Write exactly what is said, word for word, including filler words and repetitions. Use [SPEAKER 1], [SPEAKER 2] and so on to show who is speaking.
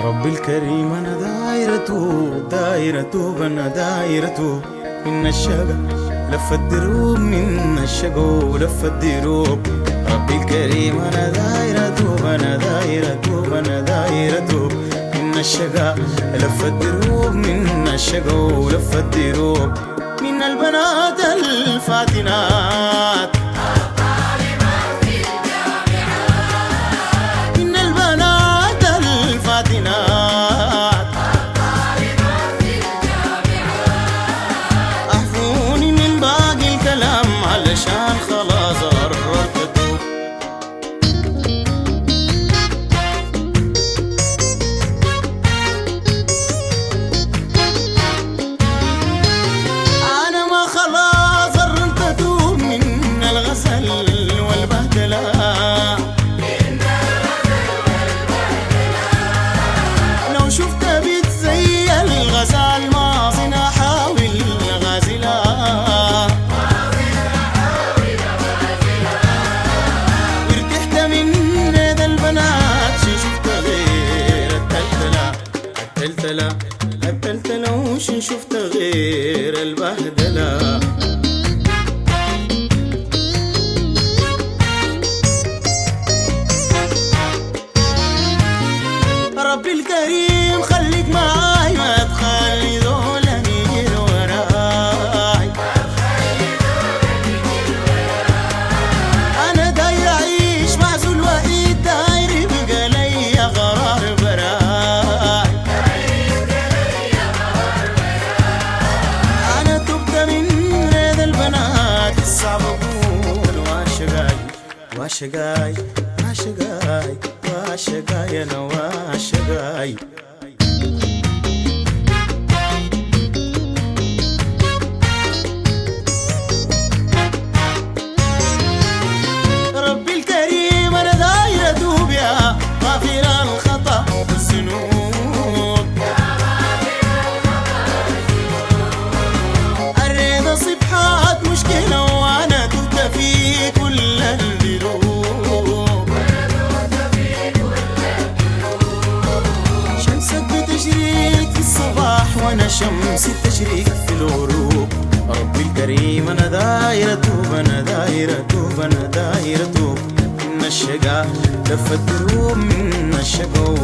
[SPEAKER 1] ربي الكريم أنا دايرته دايرته أنا دايرته من الشقا لف الدروب من الشقا لف الدروب. ربي الكريم أنا دايرته أنا دايرته أنا دايرته من الشقا لف الدروب من الشقا لف الدروب. من البنات الفاتنات أحفوني من باقي الكلام علشان خلاص قررت أتوب. أنا ما خلاص قررت أتوب من الغسل والبهدلة. لو شفت بيت زي الغزال ماصن أحاول غازلة. ارتحت من ذا البنات شفت غير التلتلة التلتلة التلتلة وش شفت غير البهدلة. ربي الكريم خليك معاي ما تخلي ذولا يجري وراي. أنا داير أعيش معزول وحيد داير يبقى لي قرار براي. أنا تبت من هذا البنات الصعب أقول واشقاي واشقاي واشقاي واشقاي أنا واشقاي. ربي الكريم أنا داير أتوب يا غافر الخطأ والذنوب. الرضا صبحات مشكلة وأنا تبت في كل الذنوب. شمسك بتشريك في الصباح وانا شمس التشريك في الغروب. ربي الكريم انا داير اتوب انا داير اتوب انا داير اتوب من الشقا لف الدروب من الشقا